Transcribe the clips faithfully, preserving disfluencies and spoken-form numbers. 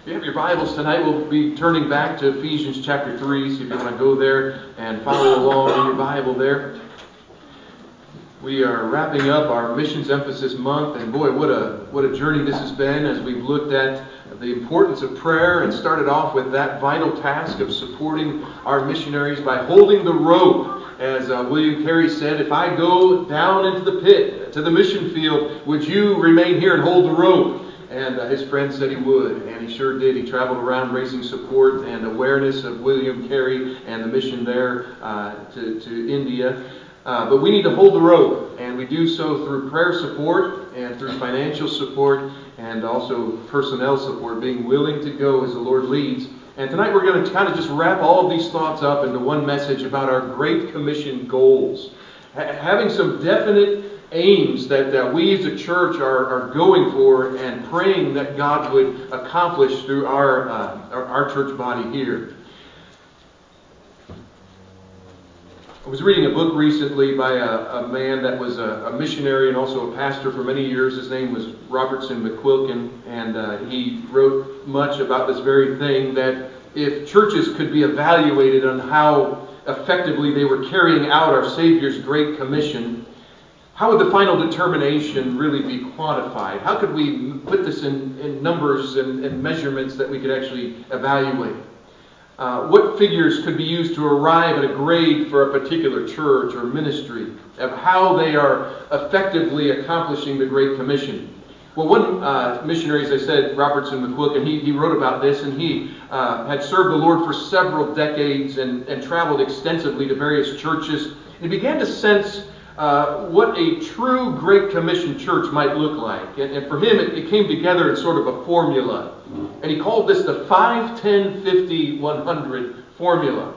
If you have your Bibles tonight, we'll be turning back to Ephesians chapter three, so if you want to go there and follow along in your Bible there. We are wrapping up our Missions Emphasis Month, and boy, what a what a journey this has been as we've looked at the importance of prayer and started off with that vital task of supporting our missionaries by holding the rope. As uh, William Carey said, if I go down into the pit, to the mission field, would you remain here and hold the rope? And uh, his friend said he would, and he sure did. He traveled around raising support and awareness of William Carey and the mission there uh, to, to India. Uh, but we need to hold the rope, and we do so through prayer support and through financial support and also personnel support, being willing to go as the Lord leads. And tonight we're going to kind of just wrap all of these thoughts up into one message about our Great Commission goals. Ha- having some definite aims that uh, we as a church are, are going for and praying that God would accomplish through our, uh, our, our church body here. I was reading a book recently by a, a man that was a, a missionary and also a pastor for many years. His name was Robertson McQuilkin, and uh, he wrote much about this very thing, that if churches could be evaluated on how effectively they were carrying out our Savior's Great Commission, how would the final determination really be quantified? How could we put this in, in numbers and, and measurements that we could actually evaluate? Uh, what figures could be used to arrive at a grade for a particular church or ministry of how they are effectively accomplishing the Great Commission? Well, one uh, missionary, as I said, Robertson McQuilkin, he, he wrote about this, and he uh, had served the Lord for several decades and, and traveled extensively to various churches. He began to sense Uh, what a true Great Commission church might look like. And, and for him, it, it came together in sort of a formula. And he called this the five, ten, fifty, one hundred formula.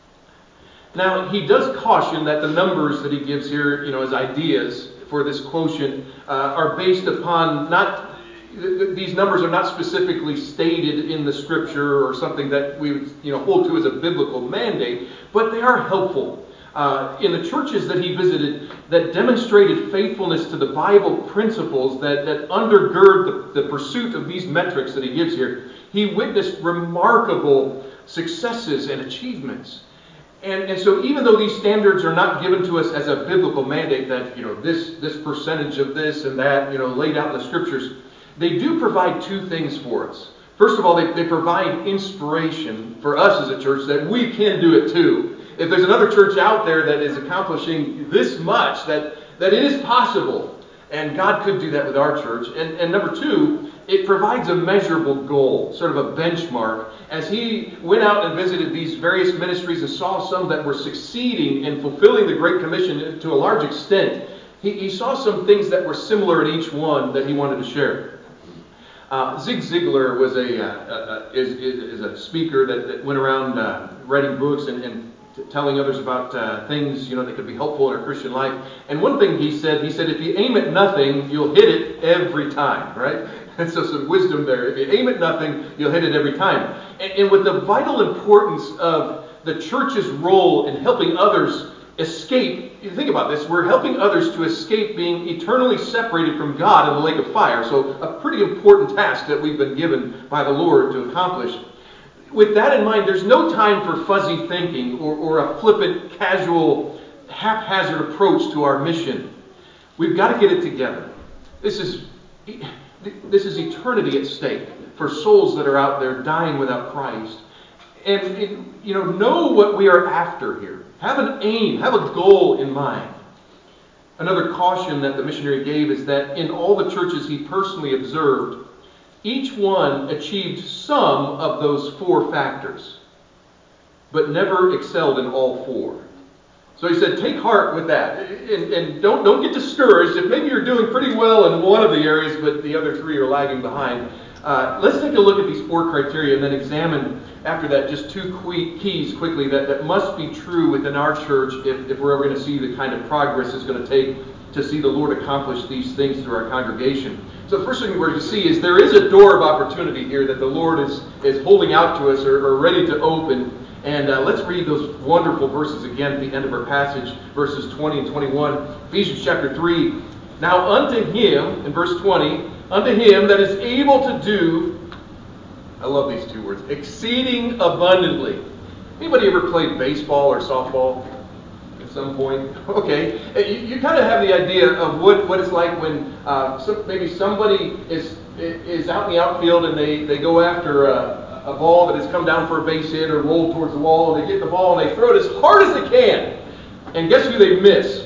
Now, he does caution that the numbers that he gives here, you know, as ideas for this quotient, uh, are based upon not... These numbers are not specifically stated in the Scripture or something that we would, you know, hold to as a biblical mandate, but they are helpful. Uh, in the churches that he visited that demonstrated faithfulness to the Bible principles that, that undergird the, the pursuit of these metrics that he gives here, he witnessed remarkable successes and achievements. And, and so even though these standards are not given to us as a biblical mandate that, you know, this, this percentage of this and that, you know, laid out in the Scriptures, they do provide two things for us. First of all, they, they provide inspiration for us as a church that we can do it too. If there's another church out there that is accomplishing this much, that, that it is possible. And God could do that with our church. And, and number two, it provides a measurable goal, sort of a benchmark. As he went out and visited these various ministries and saw some that were succeeding in fulfilling the Great Commission to a large extent, he, he saw some things that were similar in each one that he wanted to share. Uh, Zig Ziglar was a, uh, uh, is, is, is a speaker that, that went around uh, writing books and, and telling others about uh, things, you know, that could be helpful in our Christian life. And one thing he said, he said, if you aim at nothing, you'll hit it every time, right? And so some wisdom there. If you aim at nothing, you'll hit it every time. And, and with the vital importance of the church's role in helping others escape, you think about this, we're helping others to escape being eternally separated from God in the lake of fire. So a pretty important task that we've been given by the Lord to accomplish. With that in mind, there's no time for fuzzy thinking or, or a flippant, casual, haphazard approach to our mission. We've got to get it together. This is, this is eternity at stake for souls that are out there dying without Christ. And, and you know, know what we are after here. Have an aim, have a goal in mind. Another caution that the missionary gave is that in all the churches he personally observed, each one achieved some of those four factors, but never excelled in all four. So he said, take heart with that, and, and don't, don't get discouraged if maybe you're doing pretty well in one of the areas, but the other three are lagging behind. Uh, let's take a look at these four criteria and then examine after that just two keys quickly that, that must be true within our church if, if we're ever going to see the kind of progress it's going to take to see the Lord accomplish these things through our congregation. So the first thing we're going to see is there is a door of opportunity here that the Lord is, is holding out to us or, or ready to open. And uh, let's read those wonderful verses again at the end of our passage, verses twenty and twenty-one. Ephesians chapter three. Now unto him, in verse twenty, unto him that is able to do I love these two words. Exceeding abundantly. Anybody ever played baseball or softball at some point? Okay. You, you kind of have the idea of what, what it's like when uh, some, maybe somebody is is out in the outfield and they, they go after a, a ball that has come down for a base hit or rolled towards the wall, and they get the ball and they throw it as hard as they can. And guess who they miss?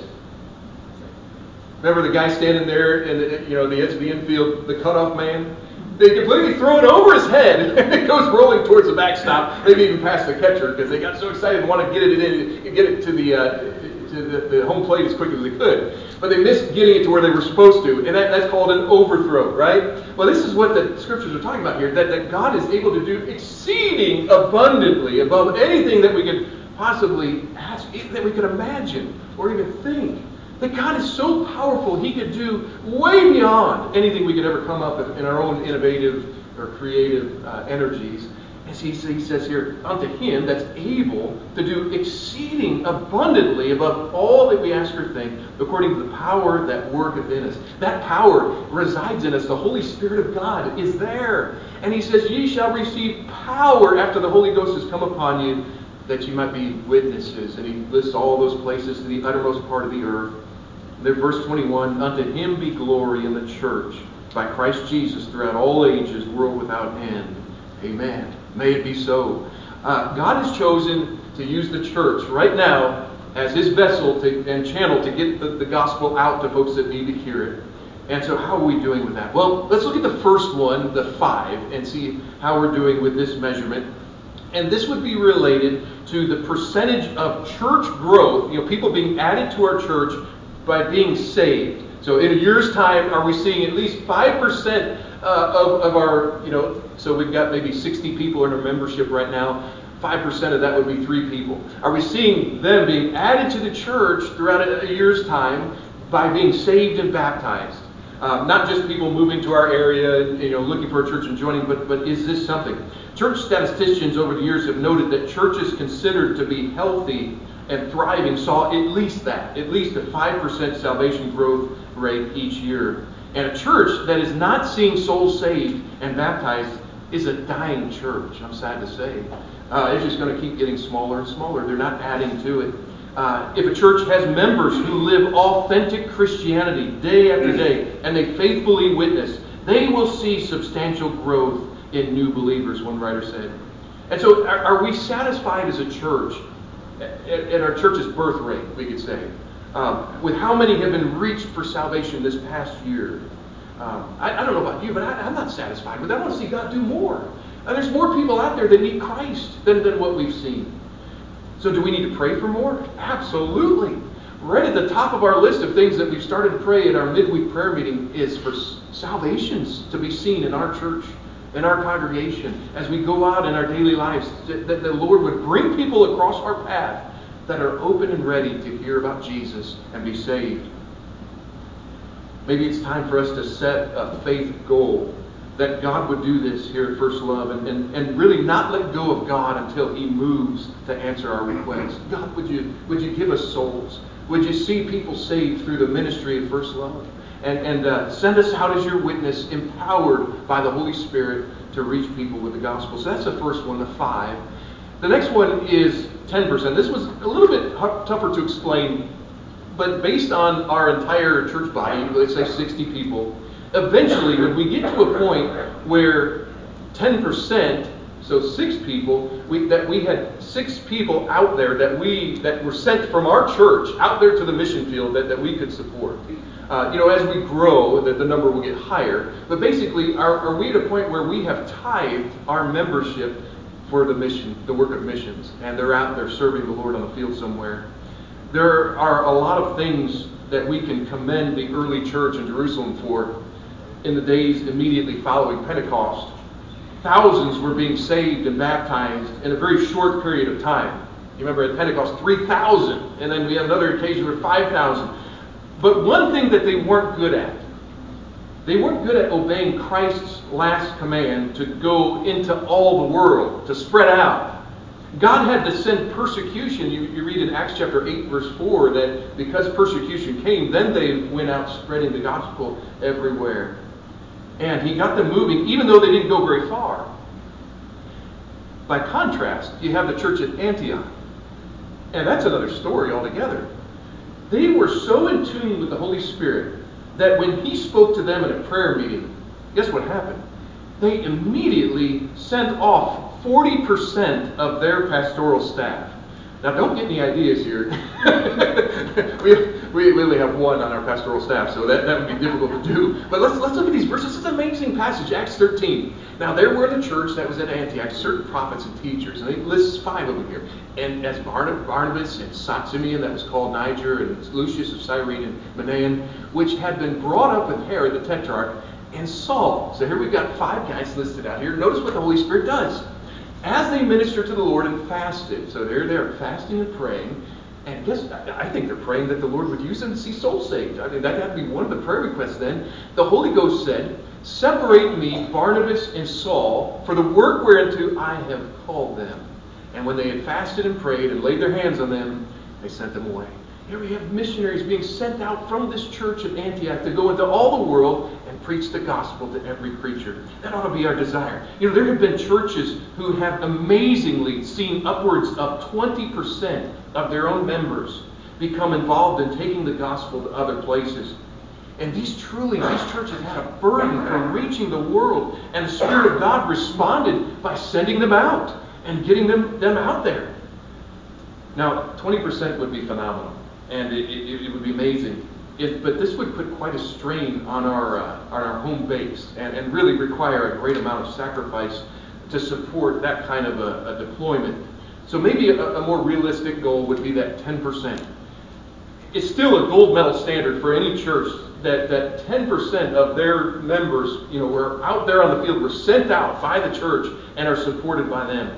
Remember the guy standing there in the, you know, the edge of the infield, the cutoff man? They completely throw it over his head, and it goes rolling towards the backstop, maybe even past the catcher, because they got so excited and want to get it in, get it to the uh, to the, the home plate as quickly as they could. But they missed getting it to where they were supposed to, and that, that's called an overthrow, right? Well, this is what the scriptures are talking about here, that, that God is able to do exceeding abundantly above anything that we could possibly ask, that we could imagine, or even think. That God is so powerful, He could do way beyond anything we could ever come up with in our own innovative or creative uh, energies. As he, he says here, unto Him that's able to do exceeding abundantly above all that we ask or think, according to the power that worketh in us. That power resides in us. The Holy Spirit of God is there. And He says, ye shall receive power after the Holy Ghost has come upon you, that you might be witnesses. And He lists all those places to the uttermost part of the earth. There, verse twenty-one, unto Him be glory in the church by Christ Jesus throughout all ages, world without end. Amen. May it be so. Uh, God has chosen to use the church right now as His vessel to, and channel to get the, the gospel out to folks that need to hear it. And so how are we doing with that? Well, let's look at the first one, the five, and see how we're doing with this measurement. And this would be related to the percentage of church growth, you know, people being added to our church by being saved. So in a year's time, are we seeing at least five percent uh, of, of our, you know, so we've got maybe sixty people in our membership right now. five percent of that would be three people. Are we seeing them being added to the church throughout a, a year's time by being saved and baptized? Um, not just people moving to our area and, you know, looking for a church and joining, but, but is this something? Church statisticians over the years have noted that churches considered to be healthy and thriving saw at least that, at least a five percent salvation growth rate each year. And a church that is not seeing souls saved and baptized is a dying church, I'm sad to say. Uh, it's just going to keep getting smaller and smaller. They're not adding to it. Uh, if a church has members who live authentic Christianity day after day, and they faithfully witness, they will see substantial growth in new believers, one writer said. And so are, are we satisfied as a church at, at our church's birth rate, we could say, um, with how many have been reached for salvation this past year? Um, I, I don't know about you, but I, I'm not satisfied with that. I want to see God do more. And there's more people out there that need Christ than, than what we've seen. So do we need to pray for more? Absolutely. Right at the top of our list of things that we've started to pray at our midweek prayer meeting is for salvations to be seen in our church, in our congregation, as we go out in our daily lives, that the Lord would bring people across our path that are open and ready to hear about Jesus and be saved. Maybe it's time for us to set a faith goal that God would do this here at First Love and, and, and really not let go of God until He moves to answer our requests. God, would you would you give us souls? Would you see people saved through the ministry of First Love? And, and uh, send us out as your witness, empowered by the Holy Spirit to reach people with the gospel. So that's the first one, the five. The next one is ten percent. This was a little bit h- tougher to explain, but based on our entire church body, let's say sixty people, eventually, when we get to a point where ten percent, so six people, we, that we had six people out there that we that were sent from our church out there to the mission field that, that we could support. Uh, you know, as we grow, the, the number will get higher. But basically, are, are we at a point where we have tithed our membership for the mission, the work of missions, and they're out there serving the Lord on the field somewhere? There are a lot of things that we can commend the early church in Jerusalem for. In the days immediately following Pentecost, thousands were being saved and baptized in a very short period of time. You remember at Pentecost, three thousand, and then we had another occasion where five thousand. But one thing that they weren't good at, they weren't good at obeying Christ's last command to go into all the world, to spread out. God had to send persecution. You, you read in Acts chapter eight, verse four, that because persecution came, then they went out spreading the gospel everywhere. And He got them moving, even though they didn't go very far. By contrast, you have the church at Antioch. And that's another story altogether. They were so in tune with the Holy Spirit that when he spoke to them in a prayer meeting, guess what happened? They immediately sent off forty percent of their pastoral staff. Now, don't get any ideas here. we, we only have one on our pastoral staff, so that, that would be difficult to do. But let's let's look at these verses. This is an amazing passage, Acts thirteen. Now, there were in the church that was at Antioch certain prophets and teachers, and it lists five of them here. And as Barnabas and Simeon, that was called Niger, and Lucius of Cyrene and Manaen, which had been brought up with Herod the Tetrarch, and Saul. So here we've got five guys listed out here. Notice what the Holy Spirit does. As they ministered to the Lord and fasted, so they're there fasting and praying, and guess, I think they're praying that the Lord would use them to see souls saved. I mean, that had to be one of the prayer requests then. The Holy Ghost said, "Separate me, Barnabas and Saul, for the work whereunto I have called them." And when they had fasted and prayed and laid their hands on them, they sent them away. Here we have missionaries being sent out from this church at Antioch to go into all the world and preach the gospel to every creature. That ought to be our desire. You know, there have been churches who have amazingly seen upwards of twenty percent of their own members become involved in taking the gospel to other places. And these truly, these churches had a burden for reaching the world. And the Spirit of God responded by sending them out and getting them, them out there. Now, twenty percent would be phenomenal. And it, it, it would be amazing. If, but this would put quite a strain on our uh, on our home base and, and really require a great amount of sacrifice to support that kind of a, a deployment. So maybe a, a more realistic goal would be that ten percent. It's still a gold medal standard for any church that, that ten percent of their members, you know, were out there on the field, were sent out by the church and are supported by them.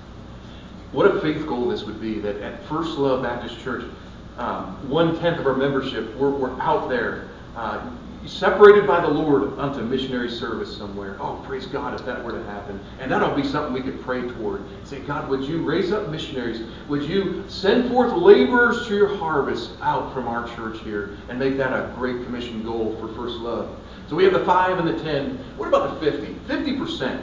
What a faith goal this would be, that at First Love Baptist Church, Um, one-tenth of our membership, we're, we're out there, uh, separated by the Lord unto missionary service somewhere. Oh, praise God if that were to happen. And that'll be something we could pray toward. Say, God, would you raise up missionaries? Would you send forth laborers to your harvest out from our church here and make that a great commission goal for First Love? So we have the five and the ten. What about the fifty? fifty percent.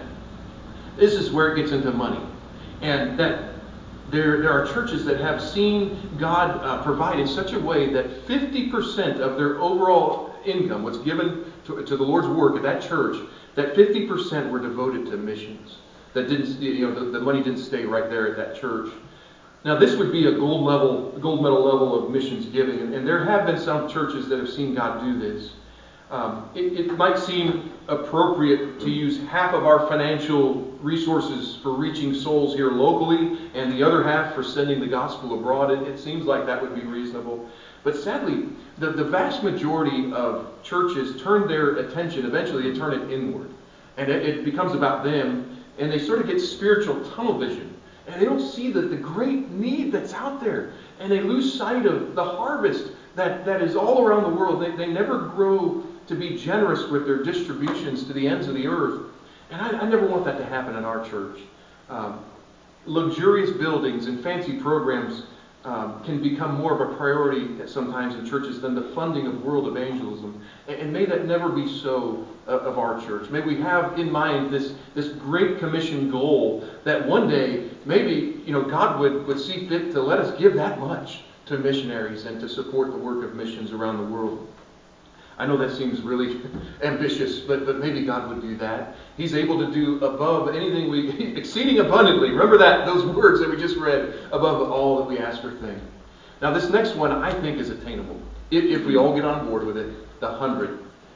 This is where it gets into money. And that There, there are churches that have seen God uh, provide in such a way that fifty percent of their overall income, what's given to, to the Lord's work at that church, that fifty percent were devoted to missions. That didn't, you know, the, the money didn't stay right there at that church. Now, this would be a gold level, gold medal level of missions giving, and, and there have been some churches that have seen God do this. Um, it, it might seem appropriate to use half of our financial resources for reaching souls here locally and the other half for sending the gospel abroad. It, it seems like that would be reasonable. But sadly, the, the vast majority of churches turn their attention, eventually they turn it inward. And it, it becomes about them, and they sort of get spiritual tunnel vision. And they don't see the, the great need that's out there. And they lose sight of the harvest that, that is all around the world. They, they never grow to be generous with their distributions to the ends of the earth. And I, I never want that to happen in our church. Um, luxurious buildings and fancy programs um, can become more of a priority sometimes in churches than the funding of world evangelism. And, and may that never be so uh, of our church. May we have in mind this, this great commission goal that one day maybe, you know, God would, would see fit to let us give that much to missionaries and to support the work of missions around the world. I know that seems really ambitious, but, but maybe God would do that. He's able to do above anything we, exceeding abundantly. Remember that, those words that we just read, above all that we ask or think. Now this next one I think is attainable. If, if we all get on board with it, the hundred.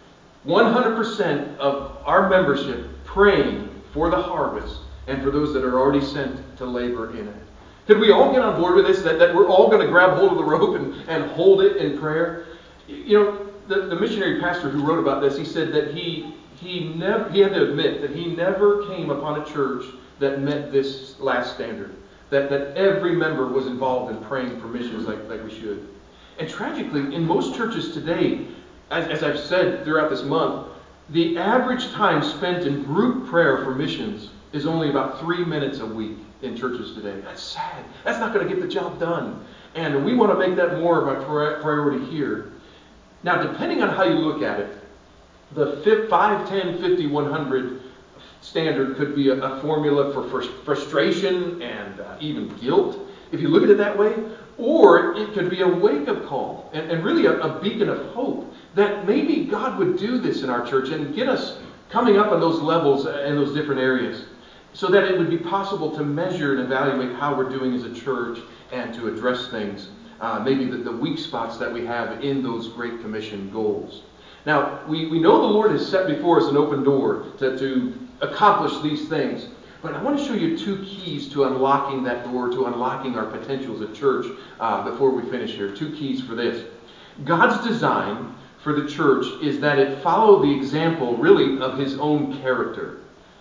one hundred percent of our membership praying for the harvest and for those that are already sent to labor in it. Could we all get on board with this, that, that we're all going to grab hold of the rope and, and hold it in prayer? You know, The, the missionary pastor who wrote about this, he said that he he never he had to admit that he never came upon a church that met this last standard. That that every member was involved in praying for missions like, like we should. And tragically, in most churches today, as, as I've said throughout this month, the average time spent in group prayer for missions is only about three minutes a week in churches today. That's sad. That's not going to get the job done. And we want to make that more of a priority here. Now, depending on how you look at it, the five, ten, fifty, one hundred standard could be a, a formula for frus- frustration and uh, even guilt, if you look at it that way. Or it could be a wake-up call and, and really a, a beacon of hope that maybe God would do this in our church and get us coming up on those levels in those different areas so that it would be possible to measure and evaluate how we're doing as a church and to address things, uh, maybe the, the weak spots that we have in those Great Commission goals. Now, we, we know the Lord has set before us an open door to, to accomplish these things. But I want to show you two keys to unlocking that door, to unlocking our potential as a church uh, before we finish here. Two keys for this. God's design for the church is that it follow the example, really, of His own character.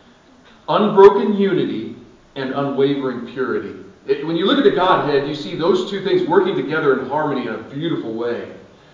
Unbroken unity and unwavering purity. It, when you look at the Godhead, you see those two things working together in harmony in a beautiful way.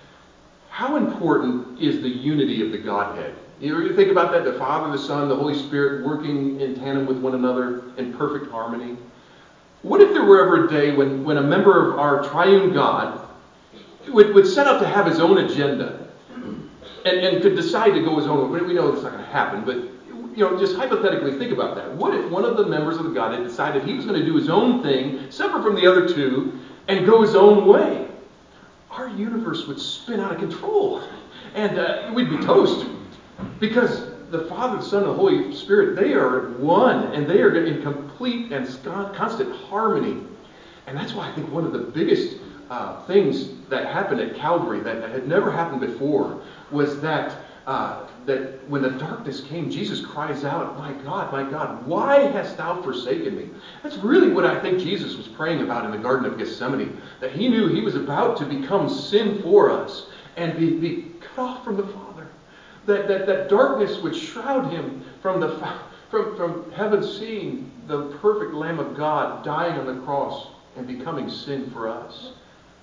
How important is the unity of the Godhead? You ever think about that? The Father, the Son, the Holy Spirit working in tandem with one another in perfect harmony. What if there were ever a day when, when a member of our triune God would, would set out to have his own agenda and, and could decide to go his own way? We know it's not going to happen, but you know, just hypothetically think about that. What if one of the members of the Godhead decided he was going to do his own thing, separate from the other two, and go his own way? Our universe would spin out of control, and uh, we'd be toast. Because the Father, the Son, and the Holy Spirit, they are one, and they are in complete and constant harmony. And that's why I think one of the biggest uh, things that happened at Calvary that, that had never happened before was that uh, that when the darkness came, Jesus cries out, "My God, my God, why hast thou forsaken me?" That's really what I think Jesus was praying about in the Garden of Gethsemane. That he knew he was about to become sin for us and be, be cut off from the Father. That, that that darkness would shroud him from the from from heaven seeing the perfect Lamb of God dying on the cross and becoming sin for us.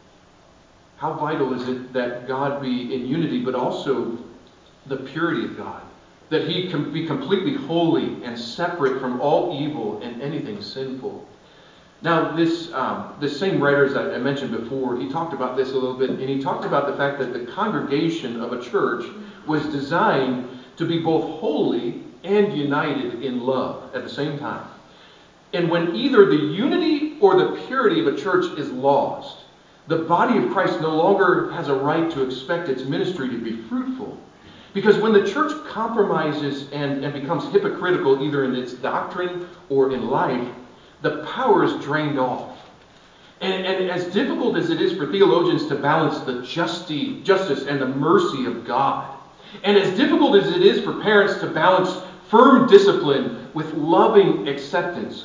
How vital is it that God be in unity, but also the purity of God, that He can be completely holy and separate from all evil and anything sinful. Now, this um, this same writer, as I mentioned before, he talked about this a little bit, and he talked about the fact that the congregation of a church was designed to be both holy and united in love at the same time. And when either the unity or the purity of a church is lost, the body of Christ no longer has a right to expect its ministry to be fruitful. Because when the church compromises and, and becomes hypocritical either in its doctrine or in life, the power is drained off. And, and as difficult as it is for theologians to balance the justi- justice and the mercy of God, and as difficult as it is for parents to balance firm discipline with loving acceptance,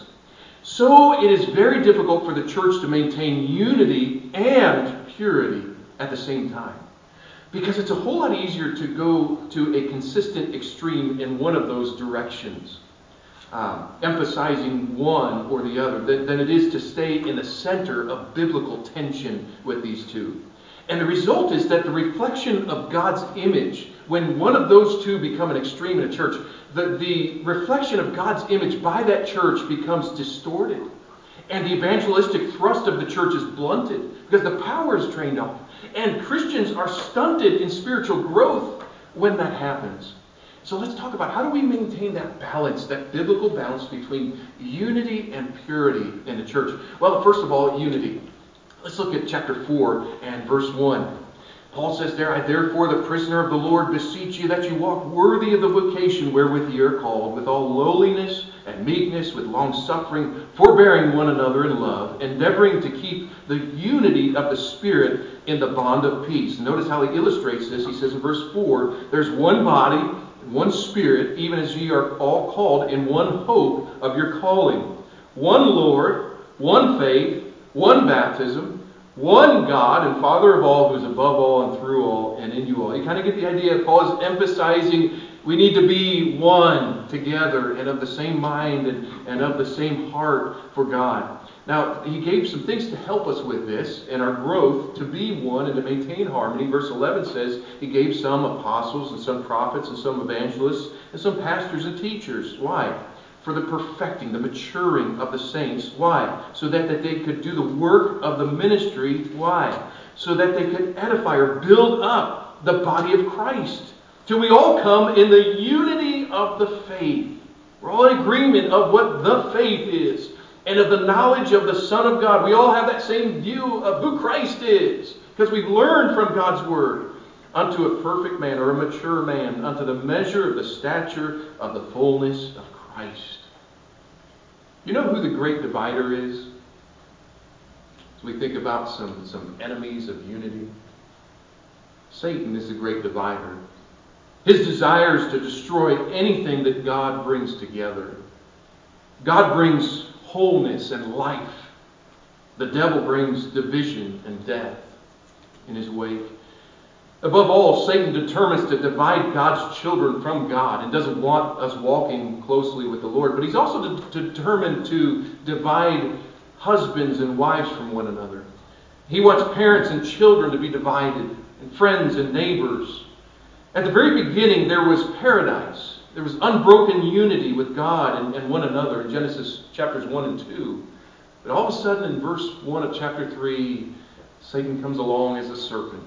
so it is very difficult for the church to maintain unity and purity at the same time. Because it's a whole lot easier to go to a consistent extreme in one of those directions, um, emphasizing one or the other, than, than it is to stay in the center of biblical tension with these two. And the result is that the reflection of God's image, when one of those two become an extreme in a church, the, the reflection of God's image by that church becomes distorted. And the evangelistic thrust of the church is blunted because the power is drained off. And Christians are stunted in spiritual growth when that happens. So let's talk about how do we maintain that balance, that biblical balance between unity and purity in the church. Well, first of all, unity. Let's look at chapter four and verse one. Paul says there, "I therefore, the prisoner of the Lord, beseech you that you walk worthy of the vocation wherewith ye are called, with all lowliness and meekness, with long suffering, forbearing one another in love, endeavoring to keep the unity of the Spirit in the bond of peace." Notice how he illustrates this. He says in verse four, "There's one body, one Spirit, even as ye are all called in one hope of your calling. One Lord, one faith, one baptism, one God and Father of all, who is above all and through all and in you all." You kind of get the idea. Paul is emphasizing we need to be one together and of the same mind and, and of the same heart for God. Now, he gave some things to help us with this and our growth to be one and to maintain harmony. Verse eleven says he gave some apostles and some prophets and some evangelists and some pastors and teachers. Why? For the perfecting, the maturing of the saints. Why? So that, that they could do the work of the ministry. Why? So that they could edify or build up the body of Christ, till we all come in the unity of the faith We're all in agreement of what the faith is and of the knowledge of the Son of God. We all have that same view of who Christ is because we've learned from God's Word. Unto a perfect man or a mature man, unto the measure of the stature of the fullness of Christ. You know who the great divider is? As we think about some, some enemies of unity. Satan is the great divider. His desire is to destroy anything that God brings together. God brings wholeness and life. The devil brings division and death in his wake. Above all, Satan determines to divide God's children from God and doesn't want us walking closely with the Lord. But he's also de- determined to divide husbands and wives from one another. He wants parents and children to be divided, and friends and neighbors. At the very beginning, there was paradise. There was unbroken unity with God and, and one another in Genesis chapters one and two. But all of a sudden, in verse one of chapter three, Satan comes along as a serpent.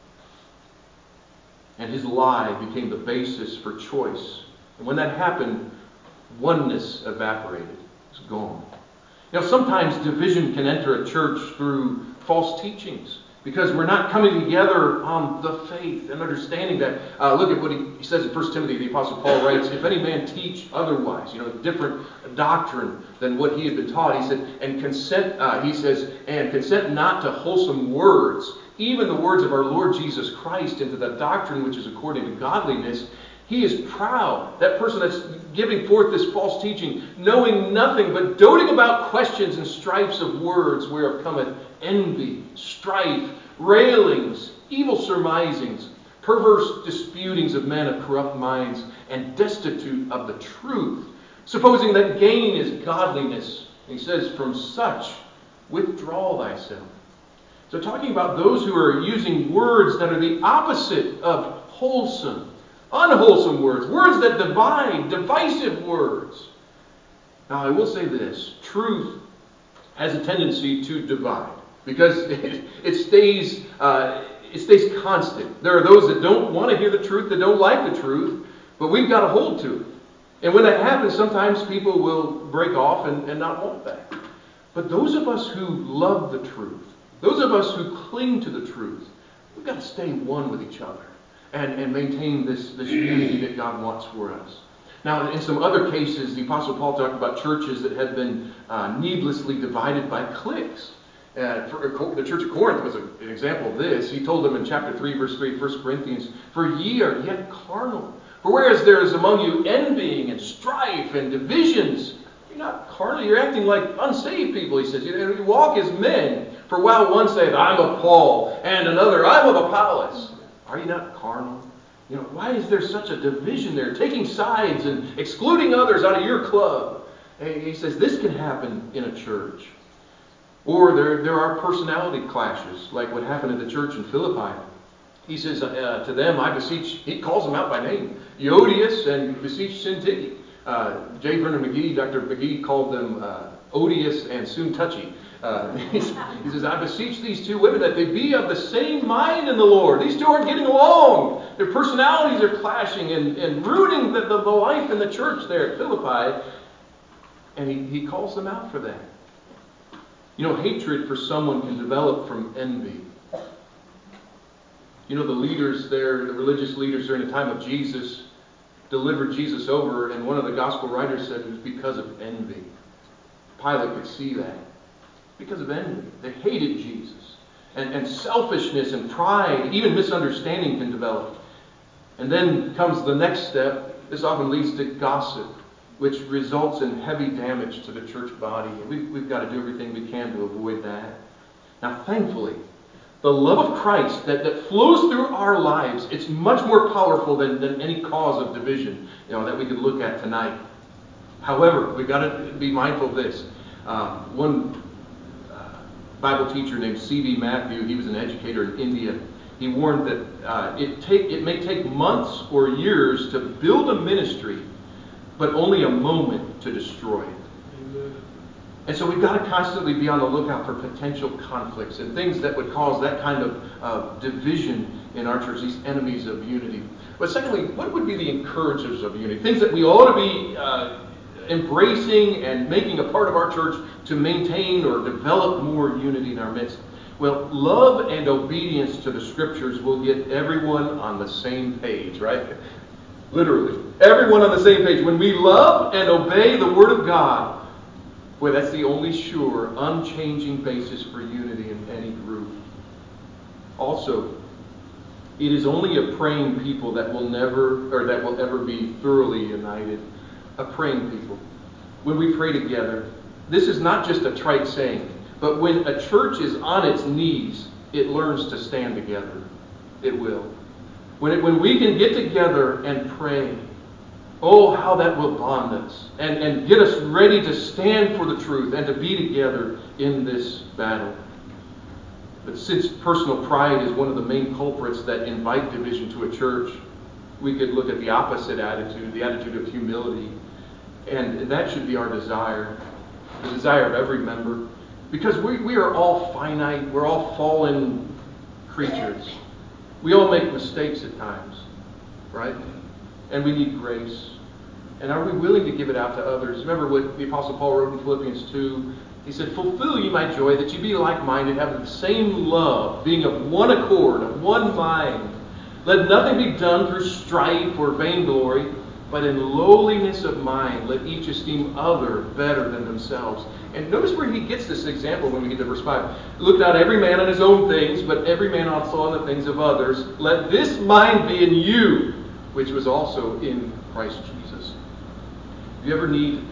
And his lie became the basis for choice. And when that happened, oneness evaporated. It's gone. You know, sometimes division can enter a church through false teachings because we're not coming together on the faith and understanding that. Uh, look at what he, he says in First Timothy. The Apostle Paul writes, if any man teach otherwise, you know, different doctrine than what he had been taught, he said, and consent, uh, he says, and consent not to wholesome words, even the words of our Lord Jesus Christ, into the doctrine which is according to godliness, he is proud. That person that's giving forth this false teaching, knowing nothing but doting about questions and strifes of words, whereof cometh envy, strife, railings, evil surmisings, perverse disputings of men of corrupt minds, and destitute of the truth, supposing that gain is godliness. And he says, from such withdraw thyself. So talking about those who are using words that are the opposite of wholesome, unwholesome words, words that divide, divisive words. Now I will say this, truth has a tendency to divide because it, it stays uh, it stays constant. There are those that don't want to hear the truth, that don't like the truth, but we've got to hold to it. And when that happens, sometimes people will break off and, and not want that. But those of us who love the truth, those of us who cling to the truth, we've got to stay one with each other and, and maintain this, this unity that God wants for us. Now, in some other cases, the Apostle Paul talked about churches that had been uh, needlessly divided by cliques. Uh, for, the church of Corinth was a, an example of this. He told them in chapter three, verse three of First Corinthians, for ye are yet carnal. For whereas there is among you envying and strife and divisions, you're not carnal, you're acting like unsaved people, he says. You, you walk as men. For while one saith, I'm of Paul, and another, I'm of Apollos. Are you not carnal? You know, why is there such a division there? Taking sides and excluding others out of your club. And he says this can happen in a church. Or there, there are personality clashes, like what happened at the church in Philippi. He says uh, to them, I beseech, he calls them out by name, Euodias and beseech Syntyche. Uh, J. Vernon McGee, Doctor McGee called them uh, odious and soon touchy. Uh, he says, I beseech these two women that they be of the same mind in the Lord. These two aren't getting along. Their personalities are clashing and, and ruining the, the, the life in the church there at Philippi. And he, he calls them out for that. You know, hatred for someone can develop from envy. You know, the leaders there, the religious leaders during the time of Jesus, delivered Jesus over, and one of the gospel writers said it was because of envy. Pilate could see that. Because of envy. They hated Jesus. And, and selfishness and pride, even misunderstanding can develop. And then comes the next step. This often leads to gossip, which results in heavy damage to the church body. And we've, we've got to do everything we can to avoid that. Now, thankfully, the love of Christ that, that flows through our lives, it's much more powerful than, than any cause of division, you know, that we could look at tonight. However, we've got to be mindful of this. Um, one uh, Bible teacher named C B Matthew, he was an educator in India. He warned that uh, it, take, it may take months or years to build a ministry, but only a moment to destroy it. And so we've got to constantly be on the lookout for potential conflicts and things that would cause that kind of uh, division in our church, these enemies of unity. But secondly, what would be the encouragers of unity? Things that we ought to be uh, embracing and making a part of our church to maintain or develop more unity in our midst? Well, love and obedience to the Scriptures will get everyone on the same page, right? Literally. Everyone on the same page. When we love and obey the Word of God, boy, that's the only sure, unchanging basis for unity in any group. Also, it is only a praying people that will never, or that will ever be thoroughly united. A praying people. When we pray together, this is not just a trite saying, but when a church is on its knees, it learns to stand together. It will. When, it, when we can get together and pray, oh, how that will bond us and, and get us ready to stand for the truth and to be together in this battle. But since personal pride is one of the main culprits that invite division to a church, we could look at the opposite attitude, the attitude of humility. And that should be our desire, the desire of every member. Because we, we are all finite, we're all fallen creatures. We all make mistakes at times, right? And we need grace. And are we willing to give it out to others? Remember what the Apostle Paul wrote in Philippians two? He said, fulfill ye my joy, that ye be like-minded, having the same love, being of one accord, of one mind. Let nothing be done through strife or vainglory, but in lowliness of mind, let each esteem other better than themselves. And notice where he gets this example when we get to verse five. Look not every man on his own things, but every man also on the things of others. Let this mind be in you, which was also in Christ Jesus. If you ever need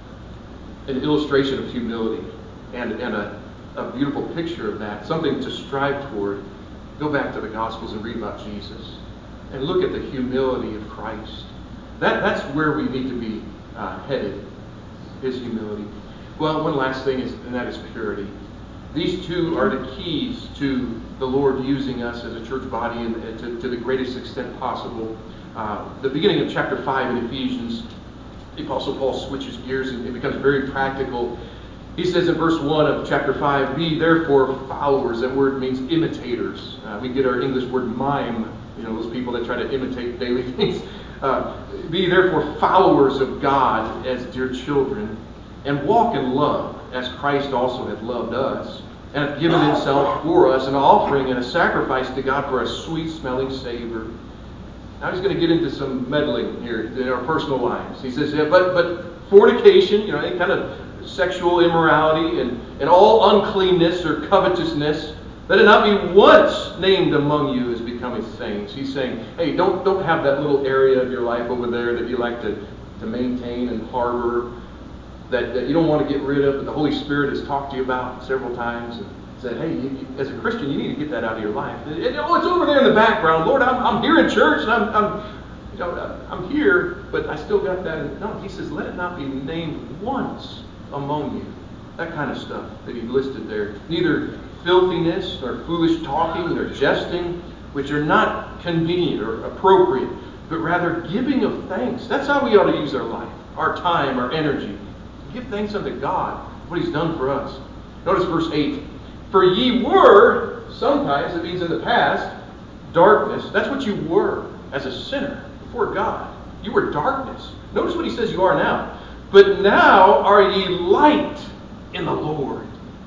an illustration of humility and, and a, a beautiful picture of that, something to strive toward, go back to the Gospels and read about Jesus. And look at the humility of Christ. That, that's where we need to be uh, headed, his humility. Well, one last thing is, and that is purity. These two are the keys to the Lord using us as a church body and, and to, to the greatest extent possible. Uh, the beginning of chapter five in Ephesians, the Apostle Paul switches gears and it becomes very practical. He says in verse one of chapter five, be therefore followers. That word means imitators. Uh, we get our English word mime, you know, those people that try to imitate daily things. Uh, be therefore followers of God as dear children, and walk in love, as Christ also hath loved us, and hath given himself for us an offering and a sacrifice to God for a sweet-smelling savor. Now he's going to get into some meddling here in our personal lives. He says, yeah, but but fornication, you know, any kind of sexual immorality and, and all uncleanness or covetousness, let it not be once named among you as becoming saints. He's saying, hey, don't don't have that little area of your life over there that you like to, to maintain and harbor, that, that you don't want to get rid of, but the Holy Spirit has talked to you about several times and said, hey, you, you, as a Christian, you need to get that out of your life. And, and, oh, it's over there in the background. Lord, I'm, I'm here in church and I'm, I'm, you know, I'm here, but I still got that. No, he says, let it not be named once among you. That kind of stuff that he listed there. Neither filthiness, nor foolish talking, nor jesting, which are not convenient or appropriate, but rather giving of thanks. That's how we ought to use our life, our time, our energy. Give thanks unto God, what he's done for us. Notice verse eight. For ye were, sometimes it means in the past, darkness. That's what you were as a sinner before God. You were darkness. Notice what he says you are now. But now are ye light in the Lord.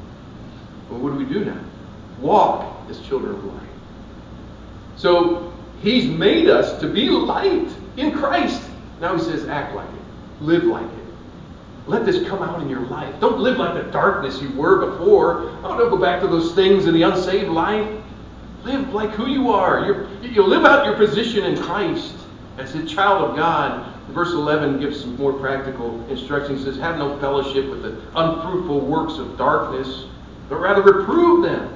Well, what do we do now? Walk as children of light. So he's made us to be light in Christ. Now he says act like it. Live like it. Let this come out in your life. Don't live like the darkness you were before. Oh, don't go back to those things in the unsaved life. Live like who you are. You're, you live out your position in Christ as a child of God. Verse eleven gives some more practical instructions. It says, have no fellowship with the unfruitful works of darkness, but rather reprove them.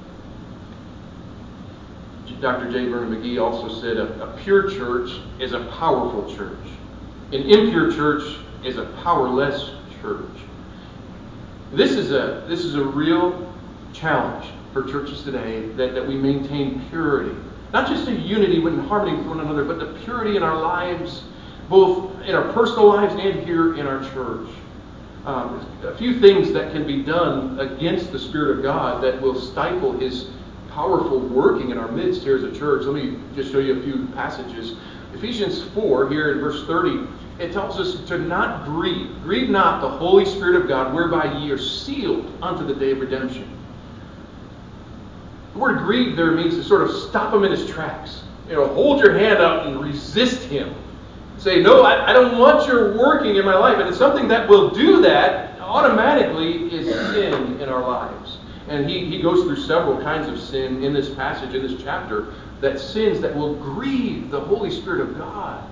Doctor J. Vernon McGee also said, a, a pure church is a powerful church. An impure church is a powerless church. This is a this is a real challenge for churches today, that, that we maintain purity. Not just a unity and harmony with one another, but the purity in our lives, both in our personal lives and here in our church. Um, a few things that can be done against the Spirit of God that will stifle his powerful working in our midst here as a church. Let me just show you a few passages. Ephesians four, here in verse thirty, it tells us to not grieve. Grieve not the Holy Spirit of God, whereby ye are sealed unto the day of redemption. The word grieve there means to sort of stop him in his tracks. You know, hold your hand out and resist him. Say, no, I, I don't want your working in my life. And it's something that will do that automatically is sin in our lives. And he, he goes through several kinds of sin in this passage, in this chapter, that sins that will grieve the Holy Spirit of God.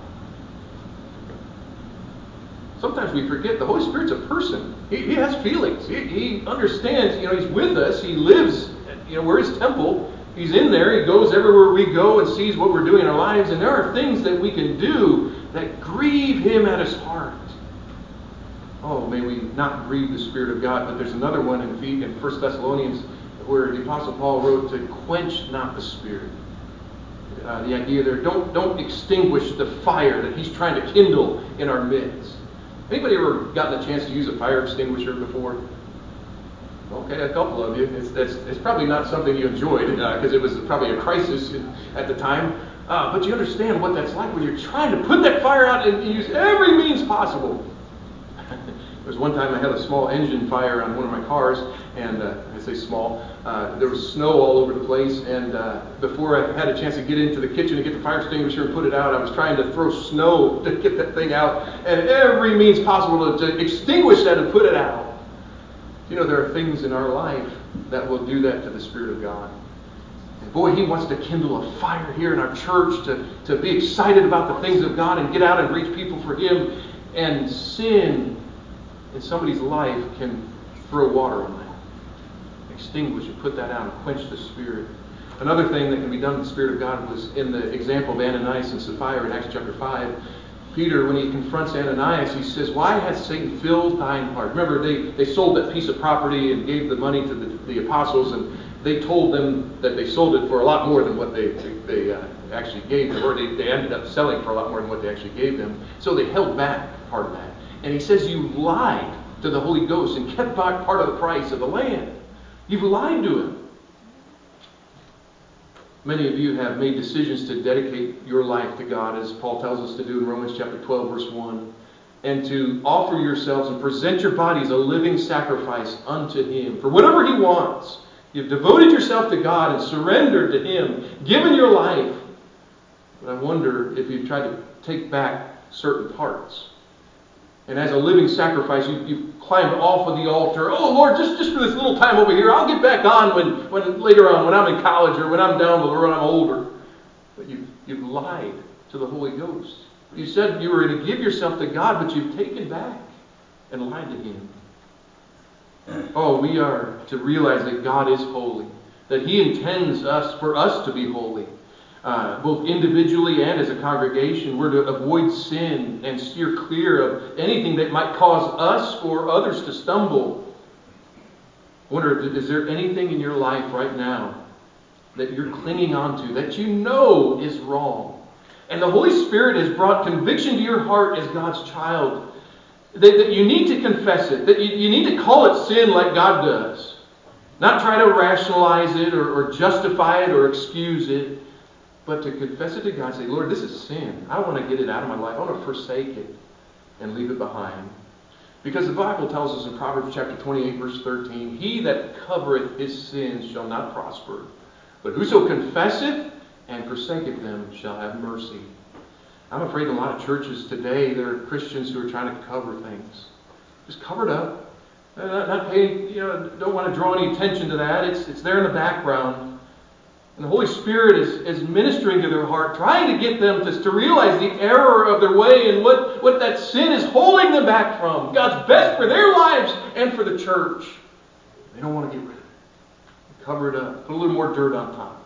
Sometimes we forget the Holy Spirit's a person. He, he has feelings. He, he understands, you know, he's with us. He lives, you know, we're his temple. He's in there. He goes everywhere we go and sees what we're doing in our lives. And there are things that we can do that grieve him at his heart. Oh, may we not grieve the Spirit of God. But there's another one in, in First Thessalonians where the Apostle Paul wrote to quench not the Spirit. Uh, the idea there, don't, don't extinguish the fire that he's trying to kindle in our midst. Anybody ever gotten a chance to use a fire extinguisher before? Okay, a couple of you. It's, it's, it's probably not something you enjoyed because uh, it was probably a crisis in, at the time. Uh, but you understand what that's like when you're trying to put that fire out and use every means possible. There was one time I had a small engine fire on one of my cars, and uh, I say small, uh, there was snow all over the place, and uh, before I had a chance to get into the kitchen to get the fire extinguisher and put it out, I was trying to throw snow to get that thing out, and every means possible to, to extinguish that and put it out. You know, there are things in our life that will do that to the Spirit of God. And boy, he wants to kindle a fire here in our church to, to be excited about the things of God and get out and reach people for him. And sin in somebody's life can throw water on that. Extinguish and put that out and quench the Spirit. Another thing that can be done to the Spirit of God was in the example of Ananias and Sapphira in Acts chapter five. Peter, when he confronts Ananias, he says, why has Satan filled thine heart? Remember, they, they sold that piece of property and gave the money to the, the apostles, and they told them that they sold it for a lot more than what they, they uh, actually gave them, or they, they ended up selling for a lot more than what they actually gave them. So they held back part of that. And he says, you lied to the Holy Ghost and kept back part of the price of the land. You've lied to him. Many of you have made decisions to dedicate your life to God, as Paul tells us to do in Romans chapter twelve, verse one, and to offer yourselves and present your bodies a living sacrifice unto him for whatever he wants. You've devoted yourself to God and surrendered to him, given your life. But I wonder if you've tried to take back certain parts. And as a living sacrifice, you, you've climbed off of the altar. Oh, Lord, just, just for this little time over here. I'll get back on when, when later on, when I'm in college or when I'm down the road, when I'm older. But you've, you've lied to the Holy Ghost. You said you were going to give yourself to God, but you've taken back and lied to him. Oh, we are to realize that God is holy, that he intends us for us to be holy. Uh, both individually and as a congregation, we're to avoid sin and steer clear of anything that might cause us or others to stumble. I wonder, is there anything in your life right now that you're clinging on to that you know is wrong? And the Holy Spirit has brought conviction to your heart as God's child. That, that you need to confess it. That you, you need to call it sin like God does. Not try to rationalize it or, or justify it or excuse it. But to confess it to God, say, Lord, this is sin. I want to get it out of my life. I want to forsake it and leave it behind. Because the Bible tells us in Proverbs chapter twenty-eight, verse thirteen, he that covereth his sins shall not prosper, but whoso confesseth and forsaketh them shall have mercy. I'm afraid in a lot of churches today, there are Christians who are trying to cover things. Just cover it up. Not, not paying, you know, don't want to draw any attention to that. It's, it's there in the background. And the Holy Spirit is, is ministering to their heart, trying to get them to, to realize the error of their way and what, what that sin is holding them back from. God's best for their lives and for the church. They don't want to get rid of it. Cover it up. Put a little more dirt on top.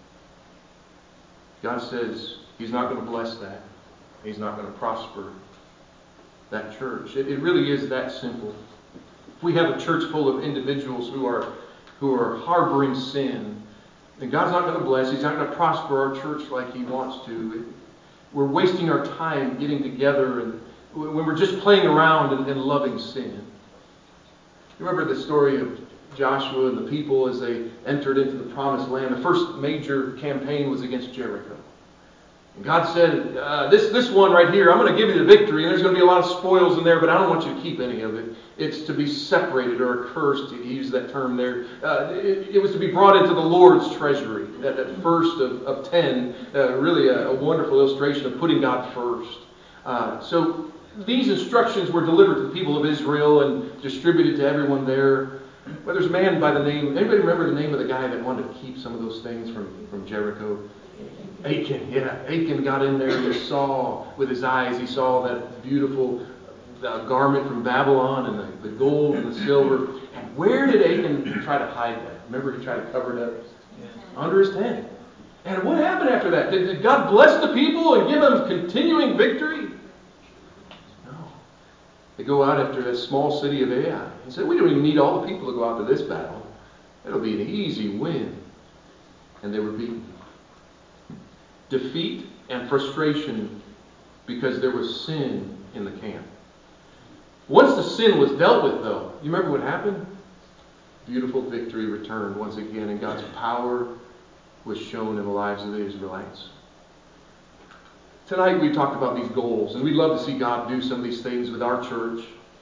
God says he's not going to bless that. He's not going to prosper that church. It, it really is that simple. If we have a church full of individuals who are, who are harboring sin, and God's not going to bless. He's not going to prosper our church like he wants to. We're wasting our time getting together and when we're just playing around and, and loving sin. You remember the story of Joshua and the people as they entered into the promised land. The first major campaign was against Jericho. And God said, uh, this, this one right here, I'm going to give you the victory, and there's going to be a lot of spoils in there, but I don't want you to keep any of it. It's to be separated or accursed, he used that term there. Uh, it, it was to be brought into the Lord's treasury. That, that first of, of ten, uh, really a, a wonderful illustration of putting God first. Uh, so these instructions were delivered to the people of Israel and distributed to everyone there. But there's a man by the name, anybody remember the name of the guy that wanted to keep some of those things from, from Jericho? Achan, yeah. Achan got in there and he saw with his eyes, he saw that beautiful uh, garment from Babylon and the, the gold and the silver. And where did Achan try to hide that? Remember, he tried to cover it up? Yeah. Under his tent. And what happened after that? Did, did God bless the people and give them continuing victory? No. They go out after that small city of Ai. He said, we don't even need all the people to go out to this battle. It'll be an easy win. And they were beaten. Defeat and frustration because there was sin in the camp. Once the sin was dealt with, though, you remember what happened? Beautiful victory returned once again, and God's power was shown in the lives of the Israelites. Tonight we talked about these goals, and we'd love to see God do some of these things with our church.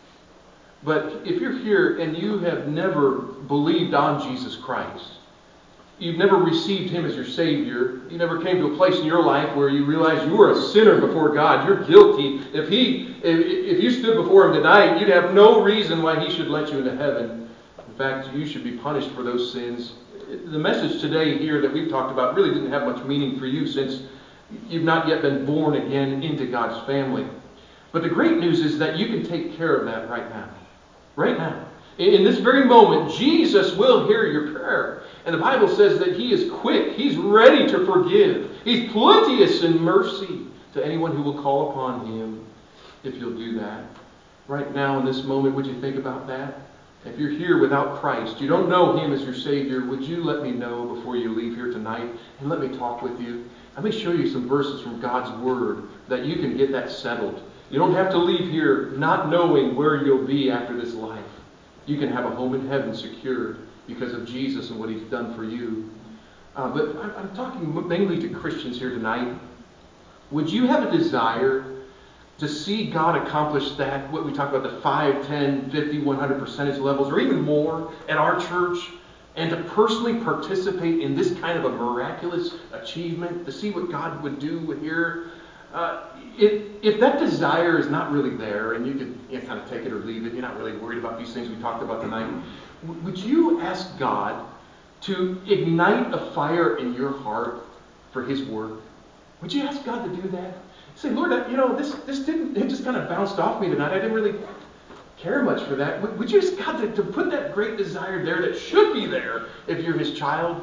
But if you're here and you have never believed on Jesus Christ, you've never received Him as your Savior, you never came to a place in your life where you realize you are a sinner before God, you're guilty. If He, if, if you stood before Him tonight, you'd have no reason why He should let you into heaven. In fact, you should be punished for those sins. The message today here that we've talked about really didn't have much meaning for you since you've not yet been born again into God's family. But the great news is that you can take care of that right now. Right now. In this very moment, Jesus will hear your prayer. And the Bible says that He is quick. He's ready to forgive. He's plenteous in mercy to anyone who will call upon Him, if you'll do that. Right now, in this moment, would you think about that? If you're here without Christ, you don't know Him as your Savior, would you let me know before you leave here tonight? And let me talk with you. Let me show you some verses from God's Word that you can get that settled. You don't have to leave here not knowing where you'll be after this life. You can have a home in heaven secured because of Jesus and what He's done for you. Uh, but I'm, I'm talking mainly to Christians here tonight. Would you have a desire to see God accomplish that, what we talk about, the five, ten, fifty, one hundred percentage levels, or even more at our church, and to personally participate in this kind of a miraculous achievement, to see what God would do here? Uh, if, if that desire is not really there, and you can you know, kind of take it or leave it, you're not really worried about these things we talked about tonight, w- would you ask God to ignite a fire in your heart for His work? Would you ask God to do that? Say, Lord, you know, this this didn't, it just kind of bounced off me tonight. I didn't really care much for that. Would, would you ask God to, to put that great desire there that should be there if you're His child?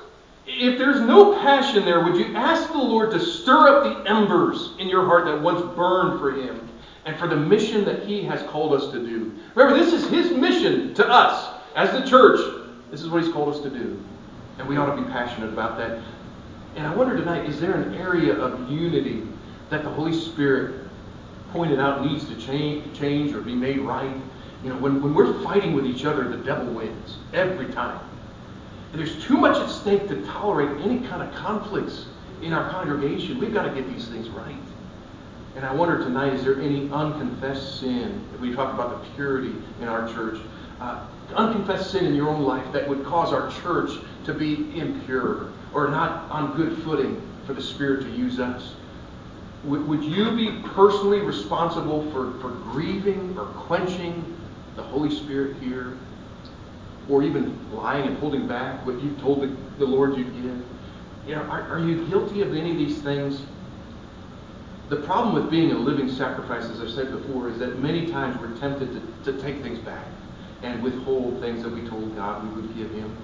If there's no passion there, would you ask the Lord to stir up the embers in your heart that once burned for Him and for the mission that He has called us to do? Remember, this is His mission to us as the church. This is what He's called us to do. And we ought to be passionate about that. And I wonder tonight, is there an area of unity that the Holy Spirit pointed out needs to change, change or be made right? You know, when, when we're fighting with each other, the devil wins every time. And there's too much at stake to tolerate any kind of conflicts in our congregation. We've got to get these things right. And I wonder tonight, is there any unconfessed sin? If we talk about the purity in our church, uh, unconfessed sin in your own life that would cause our church to be impure or not on good footing for the Spirit to use us? Would, would you be personally responsible for, for grieving or quenching the Holy Spirit here? Or even lying and holding back what you told the, the Lord you'd give? You know, are, are you guilty of any of these things? The problem with being a living sacrifice, as I've said before, is that many times we're tempted to, to take things back and withhold things that we told God we would give Him.